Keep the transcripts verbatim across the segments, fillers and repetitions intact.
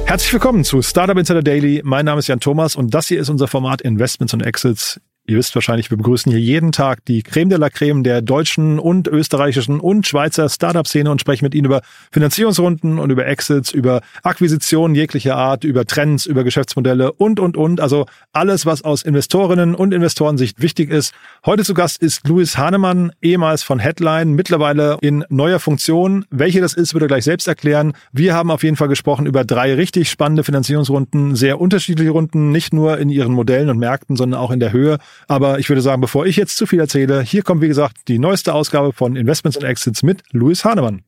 Herzlich willkommen zu Startup Insider Daily. Mein Name ist Jan Thomas und das hier ist unser Format Investments und Exits. Ihr wisst wahrscheinlich, wir begrüßen hier jeden Tag die Creme de la Creme der deutschen und österreichischen und Schweizer Startup-Szene und sprechen mit ihnen über Finanzierungsrunden und über Exits, über Akquisitionen jeglicher Art, über Trends, über Geschäftsmodelle und, und, und. Also alles, was aus Investorinnen und Investorensicht wichtig ist. Heute zu Gast ist Louis Hahnemann, ehemals von Headline, mittlerweile in neuer Funktion. Welche das ist, wird er gleich selbst erklären. Wir haben auf jeden Fall gesprochen über drei richtig spannende Finanzierungsrunden, sehr unterschiedliche Runden, nicht nur in ihren Modellen und Märkten, sondern auch in der Höhe. Aber ich würde sagen, bevor ich jetzt zu viel erzähle, hier kommt, wie gesagt, die neueste Ausgabe von Investments und Exits mit Louis Hahnemann.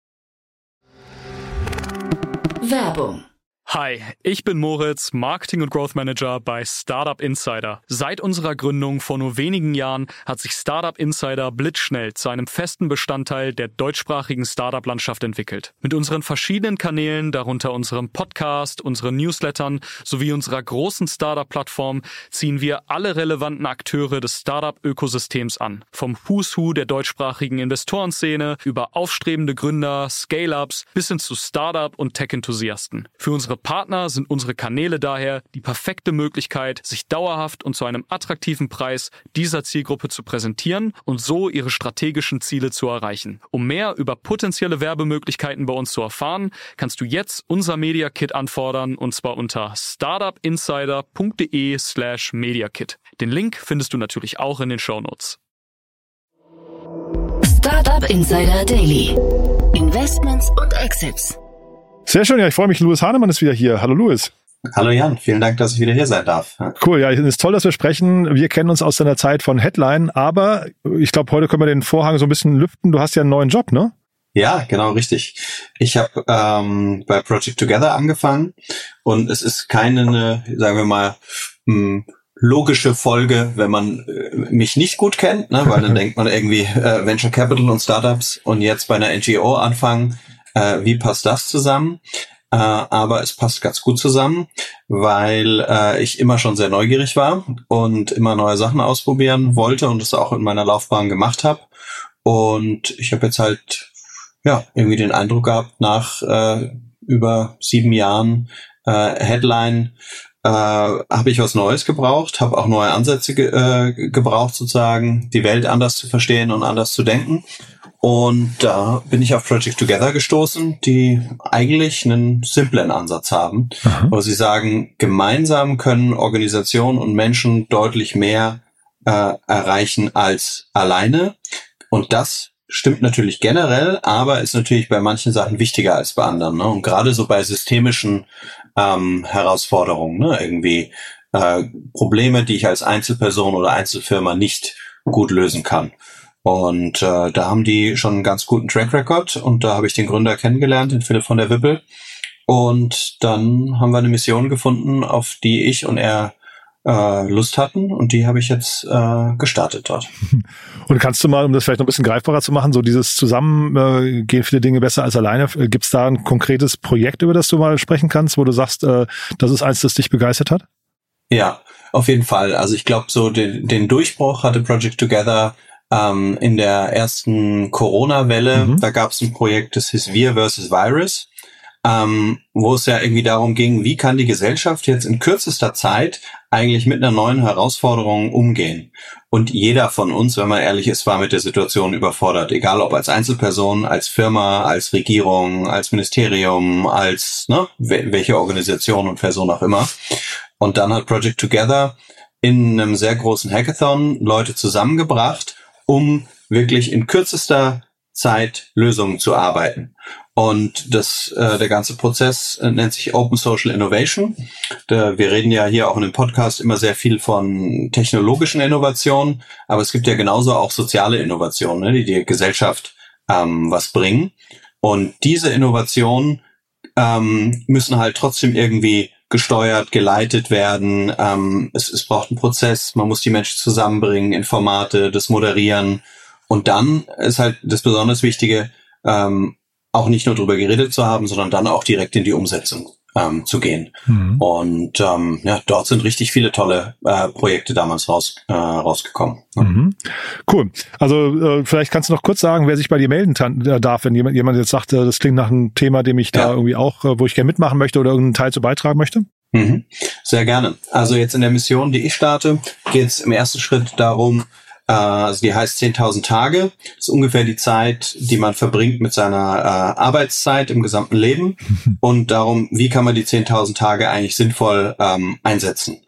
Werbung. Hi, ich bin Moritz, Marketing- und Growth Manager bei Startup Insider. Seit unserer Gründung vor nur wenigen Jahren hat sich Startup Insider blitzschnell zu einem festen Bestandteil der deutschsprachigen Startup-Landschaft entwickelt. Mit unseren verschiedenen Kanälen, darunter unserem Podcast, unseren Newslettern sowie unserer großen Startup-Plattform, ziehen wir alle relevanten Akteure des Startup-Ökosystems an. Vom Who's Who der deutschsprachigen Investorenszene über aufstrebende Gründer, Scale-Ups bis hin zu Startup- und Tech-Enthusiasten. Für unsere Partner sind unsere Kanäle daher die perfekte Möglichkeit, sich dauerhaft und zu einem attraktiven Preis dieser Zielgruppe zu präsentieren und so ihre strategischen Ziele zu erreichen. Um mehr über potenzielle Werbemöglichkeiten bei uns zu erfahren, kannst du jetzt unser Media Kit anfordern und zwar unter startupinsider.de slash mediakit. Den Link findest du natürlich auch in den Shownotes. Startup Insider Daily. Investments und Exits. Sehr schön, ja, ich freue mich. Louis Hahnemann ist wieder hier. Hallo Louis. Hallo Jan, vielen Dank, dass ich wieder hier sein darf. Cool, ja, es ist toll, dass wir sprechen. Wir kennen uns aus deiner Zeit von Headline, aber ich glaube, heute können wir den Vorhang so ein bisschen lüften. Du hast ja einen neuen Job, ne? Ja, genau, richtig. Ich habe ähm, bei Project Together angefangen und es ist keine, sagen wir mal, mh, logische Folge, wenn man äh, mich nicht gut kennt, ne? Weil dann denkt man irgendwie äh, Venture Capital und Startups und jetzt bei einer N G O anfangen. Äh, wie passt das zusammen? Äh, aber es passt ganz gut zusammen, weil äh, ich immer schon sehr neugierig war und immer neue Sachen ausprobieren wollte und das auch in meiner Laufbahn gemacht habe. Und ich habe jetzt halt ja irgendwie den Eindruck gehabt, nach äh, über sieben Jahren äh, Headline äh, habe ich was Neues gebraucht, habe auch neue Ansätze ge- äh, gebraucht, sozusagen die Welt anders zu verstehen und anders zu denken. Und da bin ich auf Project Together gestoßen, die eigentlich einen simplen Ansatz haben, Aha. wo sie sagen, gemeinsam können Organisationen und Menschen deutlich mehr äh, erreichen als alleine. Und das stimmt natürlich generell, aber ist natürlich bei manchen Sachen wichtiger als bei anderen. Ne? Und gerade so bei systemischen ähm, Herausforderungen, ne? irgendwie äh, Probleme, die ich als Einzelperson oder Einzelfirma nicht gut lösen kann. Und äh, da haben die schon einen ganz guten Track Record und da habe ich den Gründer kennengelernt, den Philipp von der Wippel. Und dann haben wir eine Mission gefunden, auf die ich und er äh, Lust hatten und die habe ich jetzt äh, gestartet dort. Und kannst du mal, um das vielleicht noch ein bisschen greifbarer zu machen, so dieses Zusammen äh, gehen viele Dinge besser als alleine, gibt es da ein konkretes Projekt, über das du mal sprechen kannst, wo du sagst, äh, das ist eins, das dich begeistert hat? Ja, auf jeden Fall. Also ich glaube, so den, den Durchbruch hatte Project Together Ähm, in der ersten Corona-Welle, mhm. da gab es ein Projekt, das hieß Wir versus Virus, ähm, wo es ja irgendwie darum ging, wie kann die Gesellschaft jetzt in kürzester Zeit eigentlich mit einer neuen Herausforderung umgehen. Und jeder von uns, wenn man ehrlich ist, war mit der Situation überfordert, egal ob als Einzelperson, als Firma, als Regierung, als Ministerium, als ne, welche Organisation und Person auch immer. Und dann hat Project Together in einem sehr großen Hackathon Leute zusammengebracht, um wirklich in kürzester Zeit Lösungen zu arbeiten. Und das, äh, der ganze Prozess äh, nennt sich Open Social Innovation. Da, wir reden ja hier auch in dem Podcast immer sehr viel von technologischen Innovationen, aber es gibt ja genauso auch soziale Innovationen, ne, die der Gesellschaft ähm, was bringen. Und diese Innovationen ähm, müssen halt trotzdem irgendwie gesteuert, geleitet werden. Ähm, es, es braucht einen Prozess, man muss die Menschen zusammenbringen in Formate, das moderieren. Und dann ist halt das besonders Wichtige, ähm, auch nicht nur drüber geredet zu haben, sondern dann auch direkt in die Umsetzung ähm, zu gehen. Mhm. Und ähm, ja, dort sind richtig viele tolle äh, Projekte damals raus, äh, rausgekommen. Mhm. Cool. Also äh, vielleicht kannst du noch kurz sagen, wer sich bei dir melden tan- darf, wenn jemand, jemand jetzt sagt, äh, das klingt nach einem Thema, dem ich ja. da irgendwie auch, äh, wo ich gerne mitmachen möchte oder irgendeinen Teil zu beitragen möchte. Mhm. Sehr gerne. Also jetzt in der Mission, die ich starte, geht es im ersten Schritt darum, äh, also die heißt zehntausend Tage. Das ist ungefähr die Zeit, die man verbringt mit seiner äh, Arbeitszeit im gesamten Leben. Und darum, wie kann man die zehntausend Tage eigentlich sinnvoll ähm, einsetzen?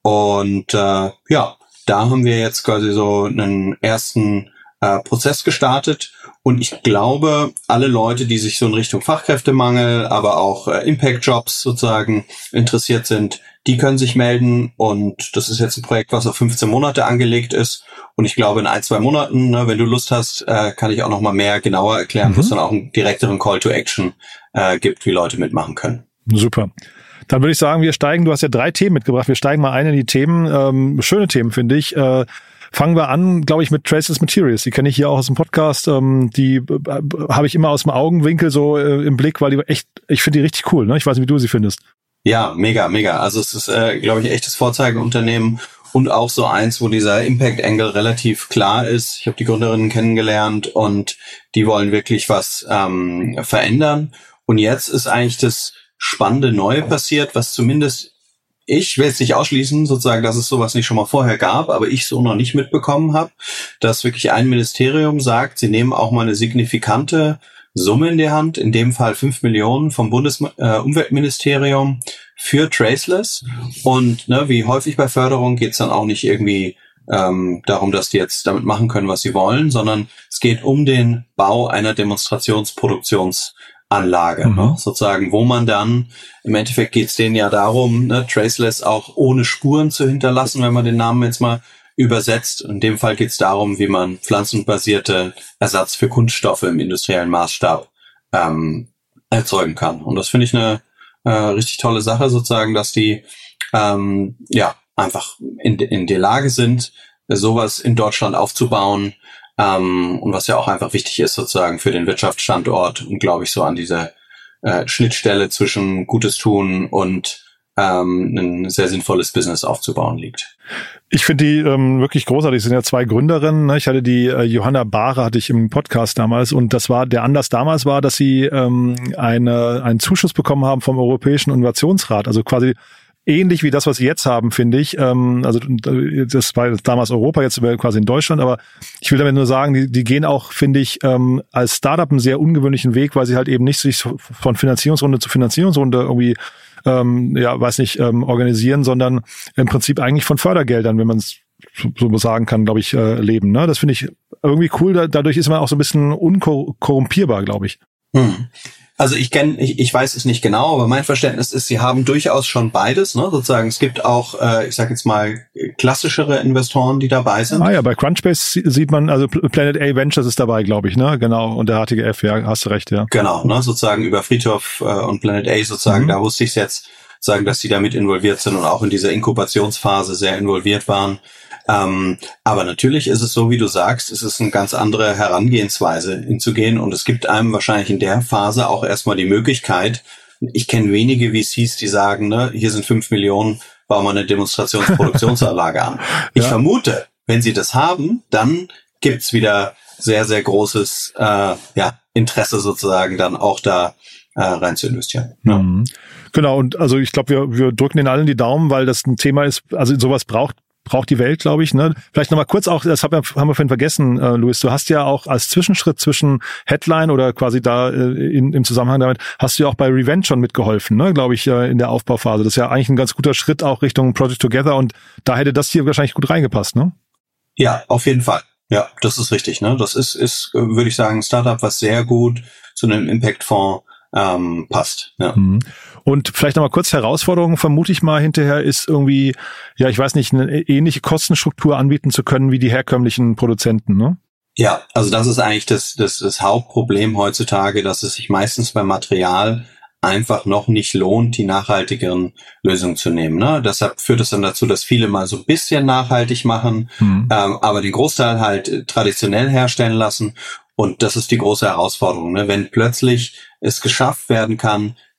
Und äh, ja, da haben wir jetzt quasi so einen ersten äh, Prozess gestartet. Und ich glaube, alle Leute, die sich so in Richtung Fachkräftemangel, aber auch äh, Impact-Jobs sozusagen interessiert sind, die können sich melden. Und das ist jetzt ein Projekt, was auf fünfzehn Monate angelegt ist. Und ich glaube, in ein, zwei Monaten, ne, wenn du Lust hast, äh, kann ich auch noch mal mehr genauer erklären, mhm. wo es dann auch einen direkteren Call to Action äh, gibt, wie Leute mitmachen können. Super. Dann würde ich sagen, wir steigen, du hast ja drei Themen mitgebracht, wir steigen mal ein in die Themen. Ähm, schöne Themen, finde ich. Äh, Fangen wir an, glaube ich, mit Traceless Materials. Die kenne ich hier auch aus dem Podcast. Ähm, die äh, habe ich immer aus dem Augenwinkel so äh, im Blick, weil die echt, ich finde die richtig cool. Ne? Ich weiß nicht, wie du sie findest. Ja, mega, mega. Also es ist, äh, glaube ich, echtes Vorzeigeunternehmen und auch so eins, wo dieser Impact-Angle relativ klar ist. Ich habe die Gründerinnen kennengelernt und die wollen wirklich was ähm, verändern. Und jetzt ist eigentlich das spannende Neue passiert, was zumindest ich will es nicht ausschließen, sozusagen, dass es sowas nicht schon mal vorher gab, aber ich so noch nicht mitbekommen habe, dass wirklich ein Ministerium sagt, sie nehmen auch mal eine signifikante Summe in die Hand, in dem Fall fünf Millionen vom Bundesumweltministerium äh, für Traceless. Und ne, wie häufig bei Förderung geht es dann auch nicht irgendwie ähm, darum, dass die jetzt damit machen können, was sie wollen, sondern es geht um den Bau einer Demonstrationsproduktions Anlage, mhm. ne? Sozusagen, wo man dann, im Endeffekt geht es denen ja darum, ne, Traceless auch ohne Spuren zu hinterlassen, wenn man den Namen jetzt mal übersetzt. In dem Fall geht es darum, wie man pflanzenbasierte Ersatz für Kunststoffe im industriellen Maßstab ähm, erzeugen kann. Und das finde ich eine äh, richtig tolle Sache, sozusagen, dass die ähm, ja einfach in, in der Lage sind, sowas in Deutschland aufzubauen. Um, und was ja auch einfach wichtig ist sozusagen für den Wirtschaftsstandort und glaube ich so an dieser äh, Schnittstelle zwischen Gutes tun und ähm, ein sehr sinnvolles Business aufzubauen liegt. Ich finde die ähm, wirklich großartig. Es sind ja zwei Gründerinnen. Ne? Ich hatte die äh, Johanna Bahre hatte ich im Podcast damals und das war der Anlass damals war, dass sie ähm, eine einen Zuschuss bekommen haben vom Europäischen Innovationsrat, also quasi ähnlich wie das, was sie jetzt haben, finde ich. Ähm, also das war damals Europa, jetzt quasi in Deutschland, aber ich will damit nur sagen, die, die gehen auch, finde ich, ähm, als Startup einen sehr ungewöhnlichen Weg, weil sie halt eben nicht sich von Finanzierungsrunde zu Finanzierungsrunde irgendwie, ähm, ja, weiß nicht, ähm, organisieren, sondern im Prinzip eigentlich von Fördergeldern, wenn man es so sagen kann, glaube ich, äh, leben. Ne? Das finde ich irgendwie cool. Da, dadurch ist man auch so ein bisschen unkorrumpierbar, glaube ich. Hm. Also ich kenne, ich, ich weiß es nicht genau, aber mein Verständnis ist, sie haben durchaus schon beides, ne? Sozusagen. Es gibt auch, äh, ich sage jetzt mal, klassischere Investoren, die dabei sind. Ah ja, bei Crunchbase sieht man, also Planet A Ventures ist dabei, glaube ich, ne? Genau. Und der H T G F, ja, hast du recht, ja. Genau, ne? Sozusagen über Friedhof äh, und Planet A sozusagen. Mhm. Da wusste ich jetzt, sagen, dass die damit involviert sind und auch in dieser Inkubationsphase sehr involviert waren. Ähm, aber natürlich ist es so, wie du sagst, es ist eine ganz andere Herangehensweise hinzugehen und es gibt einem wahrscheinlich in der Phase auch erstmal die Möglichkeit, ich kenne wenige V Cs, die sagen, ne, hier sind fünf Millionen, bauen wir eine Demonstrationsproduktionsanlage an. Ich ja. vermute, wenn sie das haben, dann gibt's wieder sehr, sehr großes äh, ja, Interesse sozusagen dann auch da äh, rein zu investieren. Ja. Mhm. Genau, und also ich glaube, wir, wir drücken den allen die Daumen, weil das ein Thema ist, also sowas braucht braucht die Welt, glaube ich. Ne? Vielleicht nochmal kurz auch, das haben wir, haben wir vorhin vergessen, äh, Luis, du hast ja auch als Zwischenschritt zwischen Headline oder quasi da äh, in, im Zusammenhang damit, hast du ja auch bei Revenge schon mitgeholfen, ne? glaube ich, äh, in der Aufbauphase. Das ist ja eigentlich ein ganz guter Schritt auch Richtung Project Together und da hätte das hier wahrscheinlich gut reingepasst, ne? Ja, auf jeden Fall. Ja, das ist richtig. Ne? Das ist, ist würde ich sagen, ein Startup, was sehr gut zu einem Impact-Fonds ähm, passt. Ja. Mhm. Und vielleicht nochmal kurz Herausforderung, vermute ich mal hinterher, ist irgendwie, ja, ich weiß nicht, eine ähnliche Kostenstruktur anbieten zu können wie die herkömmlichen Produzenten, ne? Ja, also das ist eigentlich das, das, das Hauptproblem heutzutage, dass es sich meistens beim Material einfach noch nicht lohnt, die nachhaltigeren Lösungen zu nehmen. Ne? Deshalb führt es dann dazu, dass viele mal so ein bisschen nachhaltig machen, mhm. ähm, aber den Großteil halt traditionell herstellen lassen. Und das ist die große Herausforderung, ne? Wenn plötzlich es geschafft werden kann,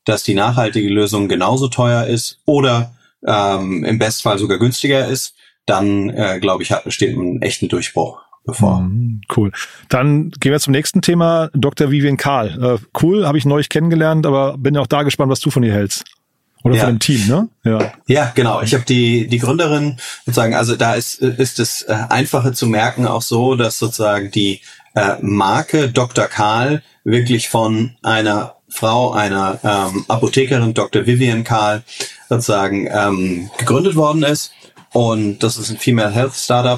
dass die nachhaltige Lösung genauso teuer ist oder ähm, im Bestfall sogar günstiger ist, dann äh, glaube ich, hat besteht einen echten Durchbruch bevor. Mm, cool. Dann gehen wir zum nächsten Thema. Doktor Vivian Kahl. Äh, cool, habe ich neulich kennengelernt, aber bin auch da gespannt, was du von ihr hältst. Oder ja. von dem Team, ne? Ja, ja genau. Ich habe die die Gründerin sozusagen, also da ist ist es äh, einfacher zu merken auch so, dass sozusagen die äh, Marke Doktor Kahl wirklich von einer Frau, einer ähm, Apothekerin, Doktor Vivian Kahl, sozusagen ähm, gegründet worden ist. Und das ist ein Female Health Startup.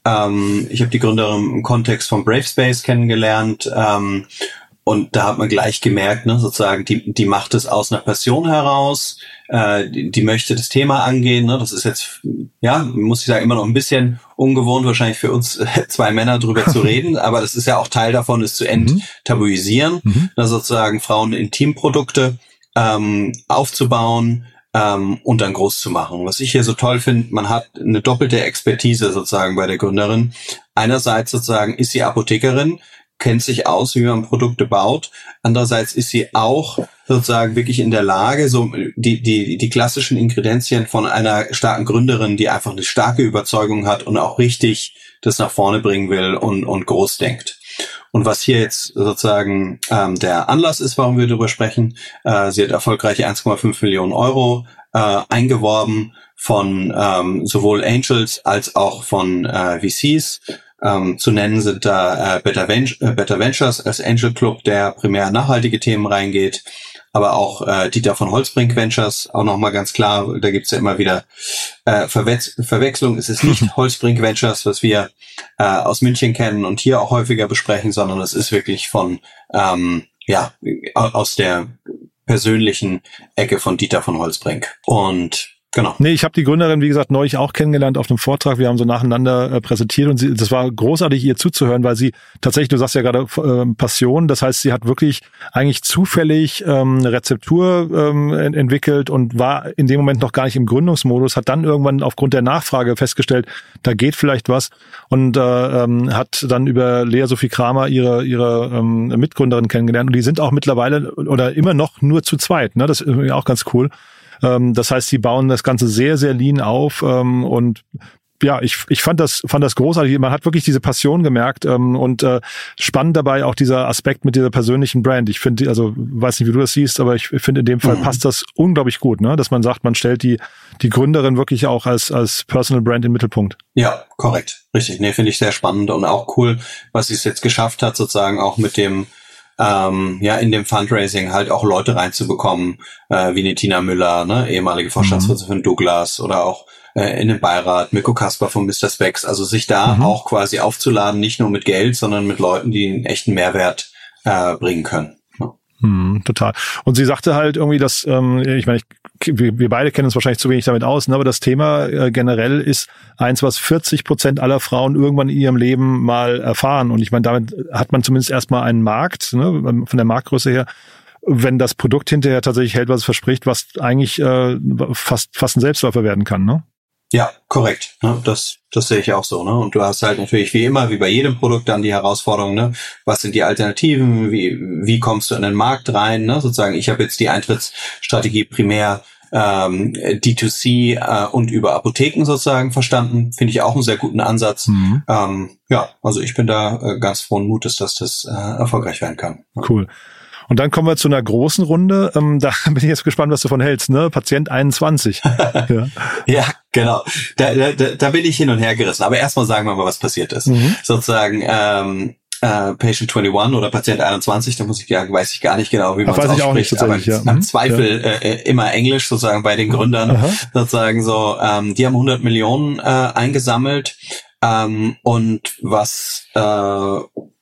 Ähm, ich habe die Gründerin im Kontext von Bravespace kennengelernt. Ähm, und da hat man gleich gemerkt, ne, sozusagen, die, die macht es aus einer Passion heraus. Äh, die, die möchte das Thema angehen. Ne? Das ist jetzt, ja, muss ich sagen, immer noch ein bisschen ungewohnt wahrscheinlich für uns äh, zwei Männer drüber zu reden. Aber das ist ja auch Teil davon, es zu enttabuisieren. Mhm. Ne, sozusagen Frauen-Intimprodukte ähm, aufzubauen. Ähm, und dann groß zu machen. Was ich hier so toll finde, man hat eine doppelte Expertise sozusagen bei der Gründerin. Einerseits sozusagen ist sie Apothekerin, kennt sich aus, wie man Produkte baut. Andererseits ist sie auch sozusagen wirklich in der Lage, so die die die klassischen Ingredienzien von einer starken Gründerin, die einfach eine starke Überzeugung hat und auch richtig das nach vorne bringen will und und groß denkt. Und was hier jetzt sozusagen ähm, der Anlass ist, warum wir darüber sprechen, äh, sie hat erfolgreich eins Komma fünf Millionen Euro äh, eingeworben von ähm, sowohl Angels als auch von äh, V Cs. Ähm, zu nennen sind da äh, Better, Ven- äh, Better Ventures als Angel Club, der primär nachhaltige Themen reingeht, aber auch äh, Dieter von Holzbrink Ventures, auch nochmal ganz klar, da gibt's ja immer wieder äh, Verwe- Verwechslung. Es ist nicht Holzbrink Ventures, was wir äh, aus München kennen und hier auch häufiger besprechen, sondern es ist wirklich von, ähm, ja, aus der persönlichen Ecke von Dieter von Holzbrink. Und genau. Nee, ich habe die Gründerin, wie gesagt, neulich auch kennengelernt auf einem Vortrag. Wir haben so nacheinander äh, präsentiert und sie, das war großartig, ihr zuzuhören, weil sie tatsächlich, du sagst ja gerade äh, Passion, das heißt, sie hat wirklich eigentlich zufällig ähm, eine Rezeptur ähm, ent- entwickelt und war in dem Moment noch gar nicht im Gründungsmodus, hat dann irgendwann aufgrund der Nachfrage festgestellt, da geht vielleicht was und äh, ähm, hat dann über Lea Sophie Kramer ihre ihre ähm, Mitgründerin kennengelernt und die sind auch mittlerweile oder immer noch nur zu zweit, ne? Das ist auch ganz cool. Das heißt, sie bauen das Ganze sehr, sehr lean auf und ja, ich ich fand das fand das großartig. Man hat wirklich diese Passion gemerkt und äh, spannend dabei auch dieser Aspekt mit dieser persönlichen Brand. Ich finde, also weiß nicht, wie du das siehst, aber ich finde in dem Fall mhm. passt das unglaublich gut, ne? Dass man sagt, man stellt die die Gründerin wirklich auch als als Personal Brand in den Mittelpunkt. Ja, korrekt, richtig. Nee, finde ich sehr spannend und auch cool, was sie es jetzt geschafft hat, sozusagen auch mit dem Ähm, ja, in dem Fundraising halt auch Leute reinzubekommen, äh, wie eine Tina Müller, ne, ehemalige Vorstandsvorsitzende von Douglas oder auch äh, in den Beirat, Mirko Kasper von Mister Spex, also sich da mhm. auch quasi aufzuladen, nicht nur mit Geld, sondern mit Leuten, die einen echten Mehrwert äh, bringen können. Ja. Hm, total. Und sie sagte halt irgendwie, dass, ähm, ich meine, ich, wir, wir beide kennen uns wahrscheinlich zu wenig damit aus, ne, aber das Thema äh, generell ist eins, was vierzig Prozent aller Frauen irgendwann in ihrem Leben mal erfahren. Und ich meine, damit hat man zumindest erstmal einen Markt, ne, von der Marktgröße her, wenn das Produkt hinterher tatsächlich hält, was es verspricht, was eigentlich äh, fast fast ein Selbstläufer werden kann, ne? Ja, korrekt. Ne, das das sehe ich auch so. Ne? Und du hast halt natürlich wie immer, wie bei jedem Produkt, dann die Herausforderung, ne? Was sind die Alternativen? Wie wie kommst du in den Markt rein? Ne? Sozusagen, ich habe jetzt die Eintrittsstrategie primär ähm, D zwei C äh, und über Apotheken sozusagen verstanden. Finde ich auch einen sehr guten Ansatz. Mhm. Ähm, ja, also ich bin da äh, ganz frohen Mutes, dass das äh, erfolgreich werden kann. Cool. Und dann kommen wir zu einer großen Runde. Ähm, da bin ich jetzt gespannt, was du von hältst, ne? Patient einundzwanzig. ja. ja, genau. Da, da, da bin ich hin und her gerissen. Aber erstmal sagen wir mal, was passiert ist. Mhm. Sozusagen ähm, äh, Patient einundzwanzig oder Patient einundzwanzig, da muss ich ja, weiß ich gar nicht genau, wie man es ausspricht. Auch nicht, aber ja. im Zweifel ja. äh, immer Englisch sozusagen bei den Gründern. Aha. Sozusagen so, ähm, die haben hundert Millionen äh, eingesammelt. Ähm, und was äh,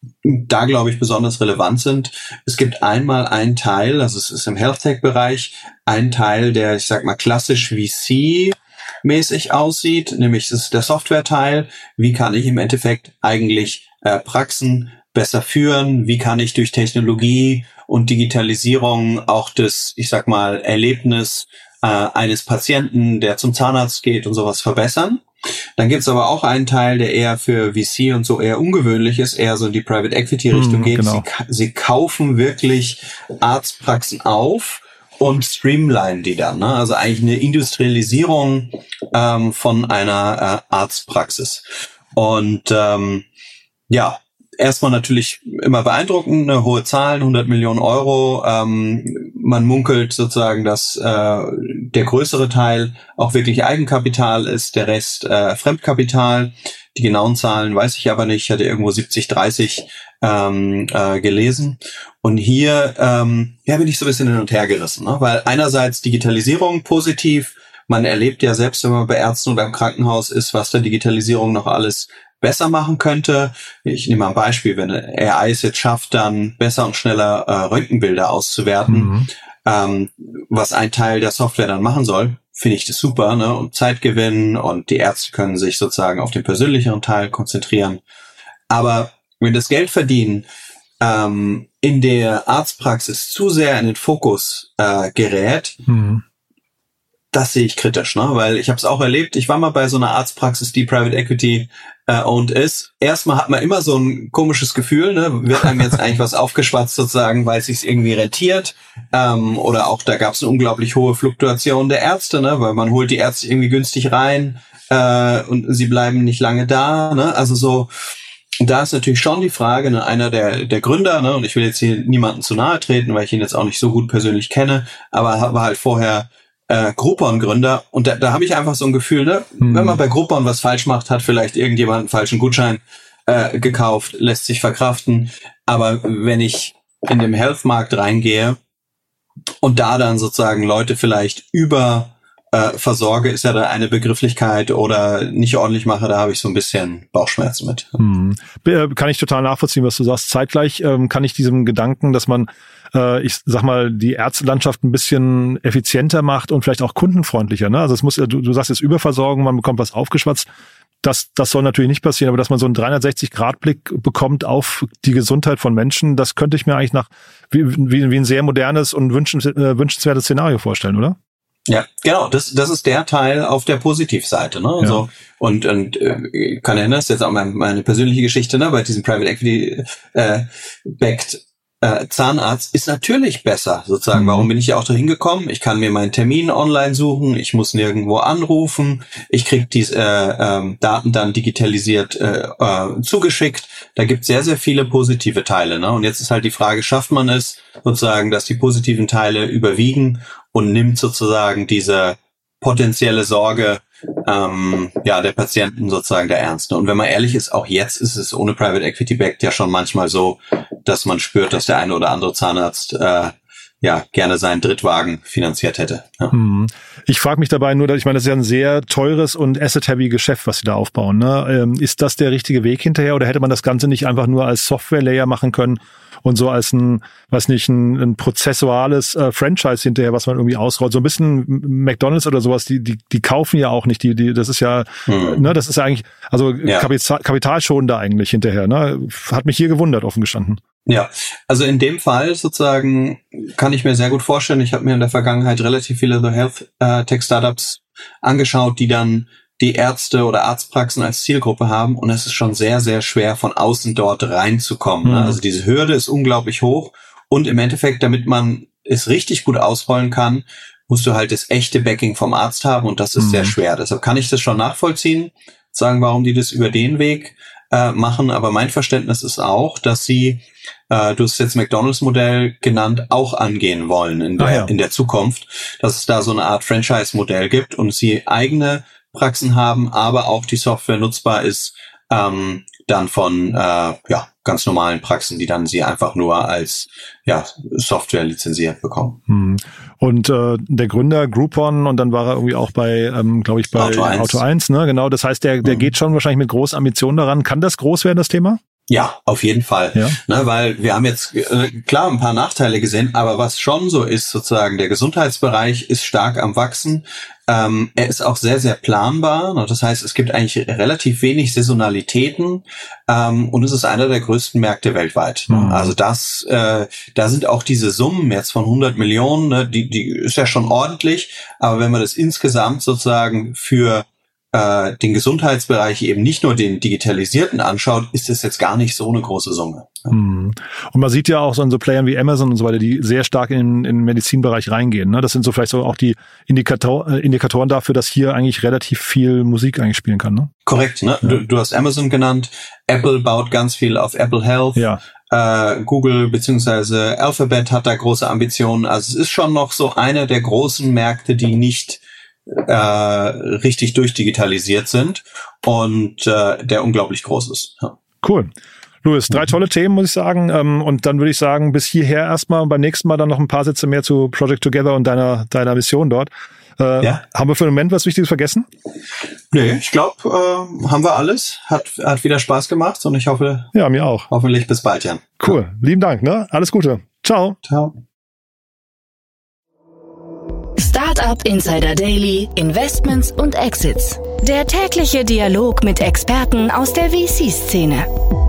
da, glaube ich, besonders relevant sind, es gibt einmal einen Teil, also es ist im Health-Tech-Bereich, ein Teil, der, ich sag mal, klassisch V C-mäßig aussieht, nämlich das ist der Software-Teil. Wie kann ich im Endeffekt eigentlich äh, Praxen besser führen? Wie kann ich durch Technologie und Digitalisierung auch das, ich sag mal, Erlebnis äh, eines Patienten, der zum Zahnarzt geht und sowas verbessern? Dann gibt's aber auch einen Teil, der eher für V C und so eher ungewöhnlich ist, eher so in die Private Equity Richtung mm, geht. Genau. Sie, sie kaufen wirklich Arztpraxen auf und streamline die dann. Ne? Also eigentlich eine Industrialisierung ähm, von einer äh, Arztpraxis. Und ähm, ja, erstmal natürlich immer beeindruckend, eine hohe Zahlen, hundert Millionen Euro. Ähm, man munkelt sozusagen, dass äh, der größere Teil auch wirklich Eigenkapital ist, der Rest äh, Fremdkapital. Die genauen Zahlen weiß ich aber nicht. Ich hatte irgendwo siebzig dreißig ähm, äh, gelesen. Und hier ähm, ja, bin ich so ein bisschen hin und her gerissen, ne? Weil einerseits Digitalisierung positiv. Man erlebt ja selbst, wenn man bei Ärzten oder im Krankenhaus ist, was der Digitalisierung noch alles besser machen könnte. Ich nehme mal ein Beispiel, wenn A I es jetzt schafft, dann besser und schneller äh, Röntgenbilder auszuwerten, mhm. ähm, was ein Teil der Software dann machen soll, finde ich das super, ne? Und Zeit gewinnen und die Ärzte können sich sozusagen auf den persönlicheren Teil konzentrieren. Aber wenn das Geld verdienen ähm, in der Arztpraxis zu sehr in den Fokus äh, gerät, mhm. das sehe ich kritisch, ne? Weil ich habe es auch erlebt, ich war mal bei so einer Arztpraxis, die Private Equity äh, owned ist. Erstmal hat man immer so ein komisches Gefühl, ne? Wird einem jetzt eigentlich was aufgeschwatzt sozusagen, weil es sich irgendwie rentiert. Ähm, oder auch da gab es eine unglaublich hohe Fluktuation der Ärzte, ne? Weil man holt die Ärzte irgendwie günstig rein äh, und sie bleiben nicht lange da, ne? Also so, da ist natürlich schon die Frage, ne, einer der der Gründer, ne, und ich will jetzt hier niemanden zu nahe treten, weil ich ihn jetzt auch nicht so gut persönlich kenne, aber war halt vorher äh, Groupon-Gründer, und da, da habe ich einfach so ein Gefühl, ne, hm. wenn man bei Groupon was falsch macht, hat vielleicht irgendjemand einen falschen Gutschein äh, gekauft, lässt sich verkraften, aber wenn ich in den Health-Markt reingehe und da dann sozusagen Leute vielleicht über Äh, versorge, ist ja da eine Begrifflichkeit, oder nicht ordentlich mache, da habe ich so ein bisschen Bauchschmerzen mit. Hm. Kann ich total nachvollziehen, was du sagst. Zeitgleich ähm, kann ich diesem Gedanken, dass man, äh, ich sag mal, die Ärztelandschaft ein bisschen effizienter macht und vielleicht auch kundenfreundlicher, ne? Also es muss, du, du sagst jetzt Überversorgung, man bekommt was aufgeschwatzt. Das, das soll natürlich nicht passieren, aber dass man so einen dreihundertsechzig-Grad-Blick bekommt auf die Gesundheit von Menschen, das könnte ich mir eigentlich nach wie, wie, wie ein sehr modernes und wünschens, äh, wünschenswertes Szenario vorstellen, oder? Ja, genau, das das ist der Teil auf der Positivseite, ne? Ja. So, und und äh, kann erinnern, das ist jetzt auch meine, meine persönliche Geschichte, ne, bei diesem Private Equity äh, backed äh, Zahnarzt ist natürlich besser, sozusagen. Mhm. Warum bin ich ja auch dahin gekommen? Ich kann mir meinen Termin online suchen, ich muss nirgendwo anrufen, ich krieg diese äh, ähm, Daten dann digitalisiert äh, äh, zugeschickt. Da gibt es sehr, sehr viele positive Teile, ne? Und jetzt ist halt die Frage, schafft man es sozusagen, dass die positiven Teile überwiegen und nimmt sozusagen diese potenzielle Sorge ähm, ja der Patienten sozusagen der ernst. Und wenn man ehrlich ist, auch jetzt ist es ohne Private Equity backed ja schon manchmal so, dass man spürt, dass der eine oder andere Zahnarzt äh, ja gerne seinen Drittwagen finanziert hätte. Ja. Ich frage mich dabei nur, ich meine, das ist ja ein sehr teures und asset-heavy Geschäft, was sie da aufbauen, ne? Ähm, ist das der richtige Weg hinterher, oder hätte man das Ganze nicht einfach nur als Software-Layer machen können und so als ein, was nicht, ein, ein prozessuales äh, Franchise hinterher, was man irgendwie ausrollt? So ein bisschen McDonald's oder sowas, die die die kaufen ja auch nicht, die die das ist ja, hm. ne, das ist ja eigentlich, also ja. Kapital, kapitalschonender eigentlich hinterher, ne? Hat mich hier gewundert, offen gestanden. Ja, also in dem Fall sozusagen kann ich mir sehr gut vorstellen, ich habe mir in der Vergangenheit relativ viele The Health äh, Tech Startups angeschaut, die dann die Ärzte oder Arztpraxen als Zielgruppe haben, und es ist schon sehr, sehr schwer, von außen dort reinzukommen. Mhm. Also diese Hürde ist unglaublich hoch, und im Endeffekt, damit man es richtig gut ausrollen kann, musst du halt das echte Backing vom Arzt haben, und das ist mhm. sehr schwer. Deshalb kann ich das schon nachvollziehen, sagen, warum die das über den Weg äh, machen, aber mein Verständnis ist auch, dass sie, äh, du hast jetzt McDonald's-Modell genannt, auch angehen wollen in der, ja. in der Zukunft, dass es da so eine Art Franchise-Modell gibt und sie eigene Praxen haben, aber auch die Software nutzbar ist ähm, dann von äh, ja ganz normalen Praxen, die dann sie einfach nur als ja Software lizenziert bekommen. Hm. Und äh, der Gründer Groupon, und dann war er irgendwie auch bei, ähm, glaube ich, bei Auto eins. Auto eins, ne? Genau, das heißt, der der hm. geht schon wahrscheinlich mit großen Ambitionen daran. Kann das groß werden, das Thema? Ja, auf jeden Fall. Ja. Ne, weil wir haben jetzt äh, klar ein paar Nachteile gesehen, aber was schon so ist, sozusagen der Gesundheitsbereich ist stark am Wachsen. Ähm, er ist auch sehr, sehr planbar. Ne? Das heißt, es gibt eigentlich relativ wenig Saisonalitäten, ähm, und es ist einer der größten Märkte weltweit. Mhm. Also das, äh, da sind auch diese Summen jetzt von hundert Millionen, ne, die, die ist ja schon ordentlich. Aber wenn man das insgesamt sozusagen für äh, den Gesundheitsbereich eben nicht nur den digitalisierten anschaut, ist es jetzt gar nicht so eine große Summe. Ja. Und man sieht ja auch so an so Playern wie Amazon und so weiter, die sehr stark in, in den Medizinbereich reingehen. Ne? Das sind so vielleicht so auch die Indikator, äh, Indikatoren dafür, dass hier eigentlich relativ viel Musik eigentlich spielen kann. Ne? Korrekt. Ne? Ja. Du, du hast Amazon genannt. Apple baut ganz viel auf Apple Health. Ja. Äh, Google beziehungsweise Alphabet hat da große Ambitionen. Also es ist schon noch so einer der großen Märkte, die nicht äh, richtig durchdigitalisiert sind und äh, der unglaublich groß ist. Ja. Cool. Louis, drei tolle Themen, muss ich sagen. Und dann würde ich sagen, bis hierher erstmal und beim nächsten Mal dann noch ein paar Sätze mehr zu Project Together und deiner deiner Mission dort. Äh, ja. Haben wir für den Moment was Wichtiges vergessen? Nee, ich glaube, äh, haben wir alles. Hat hat wieder Spaß gemacht und ich hoffe... Ja, mir auch. Hoffentlich bis bald, Jan. Cool. Ja. Lieben Dank, ne? Alles Gute. Ciao. Ciao. Startup Insider Daily, Investments und Exits. Der tägliche Dialog mit Experten aus der V C-Szene.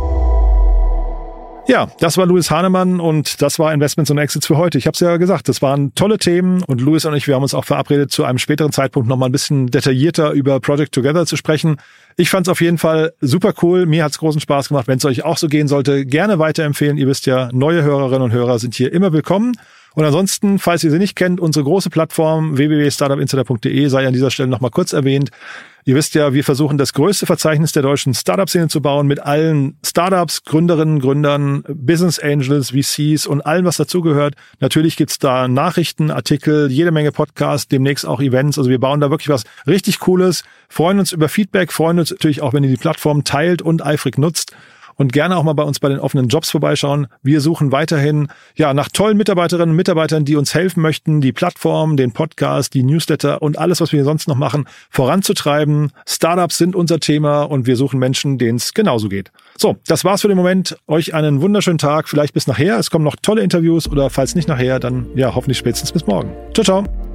Ja, das war Louis Hahnemann und das war Investments und Exits für heute. Ich habe es ja gesagt, das waren tolle Themen und Louis und ich, wir haben uns auch verabredet, zu einem späteren Zeitpunkt nochmal ein bisschen detaillierter über Project Together zu sprechen. Ich fand es auf jeden Fall super cool. Mir hat es großen Spaß gemacht. Wenn es euch auch so gehen sollte, gerne weiterempfehlen. Ihr wisst ja, neue Hörerinnen und Hörer sind hier immer willkommen. Und ansonsten, falls ihr sie nicht kennt, unsere große Plattform w w w punkt startup insider punkt d e sei an dieser Stelle nochmal kurz erwähnt. Ihr wisst ja, wir versuchen das größte Verzeichnis der deutschen Startup-Szene zu bauen mit allen Startups, Gründerinnen, Gründern, Business Angels, V Cs und allem, was dazugehört. Natürlich gibt's da Nachrichten, Artikel, jede Menge Podcasts, demnächst auch Events. Also wir bauen da wirklich was richtig Cooles, freuen uns über Feedback, freuen uns natürlich auch, wenn ihr die Plattform teilt und eifrig nutzt. Und gerne auch mal bei uns bei den offenen Jobs vorbeischauen. Wir suchen weiterhin ja nach tollen Mitarbeiterinnen und Mitarbeitern, die uns helfen möchten, die Plattform, den Podcast, die Newsletter und alles, was wir sonst noch machen, voranzutreiben. Startups sind unser Thema und wir suchen Menschen, denen es genauso geht. So, das war's für den Moment. Euch einen wunderschönen Tag, vielleicht bis nachher. Es kommen noch tolle Interviews oder falls nicht nachher, dann ja hoffentlich spätestens bis morgen. Ciao, ciao.